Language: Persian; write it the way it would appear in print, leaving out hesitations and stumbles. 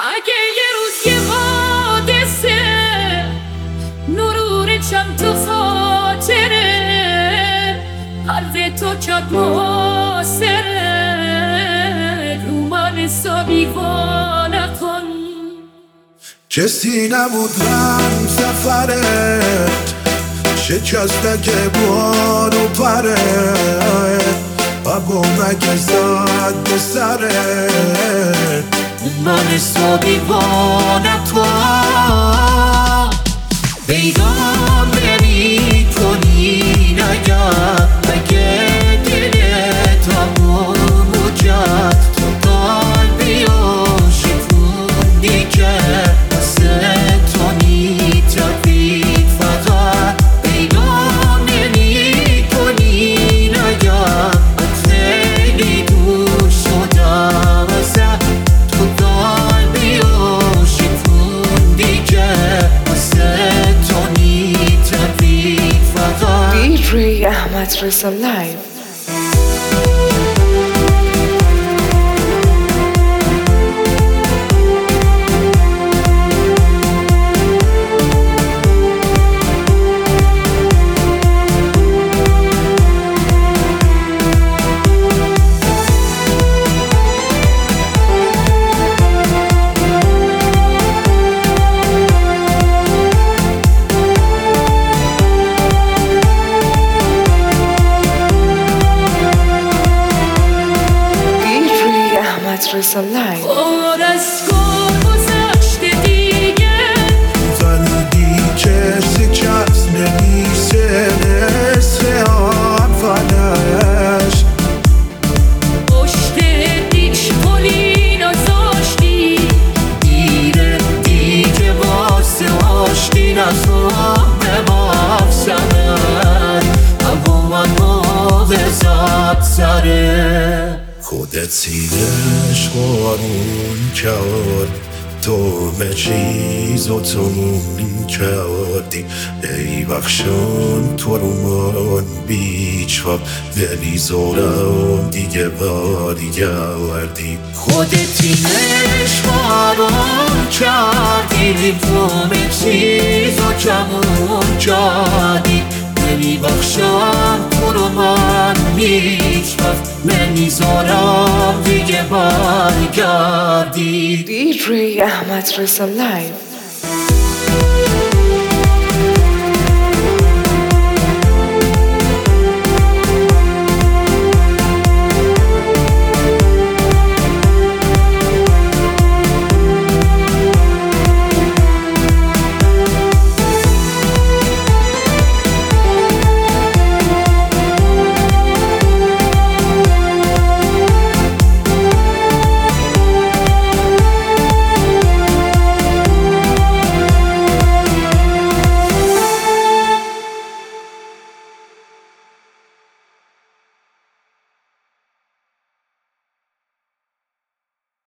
اگه یه روز یه حادثه نور چند تو خاطره قلب تو کرد محاصره رو من حسابی وا نکن کسی نبود من سفرت شکسته که بارو پره اگه زد به سرت من حسابی وا نکن پیدام نمی کنی اگه دلت همونو کرد تو قلبی و شکوندی که واسه تو میتپید فقط پیدام نمی کنی خیلی دور شدم ازت تو قلبی و شکوندی که واسه تو میتپید فقط DJ Ahmad Reza Live. Reza Live. اور از گل گذشته دیگه زندگی کسی کس نمیشه نصف اولش پشت دیش پلی نزاشتی دیره دیگه واسه آشتی نزام به مفسمت اما من موقع سره خودت سینش قارون کرد تو همه چیزو تموم کردی ای بخشون تو رو من بیچ وقت ولی زورم دیگه برگردی خودت اینش بارون کردی تو همه چیزو تموم کردی نمیبخشم تو رو من هیچ وقت نمیذارم دیگه برگردی DJ Ahmad Reza Live.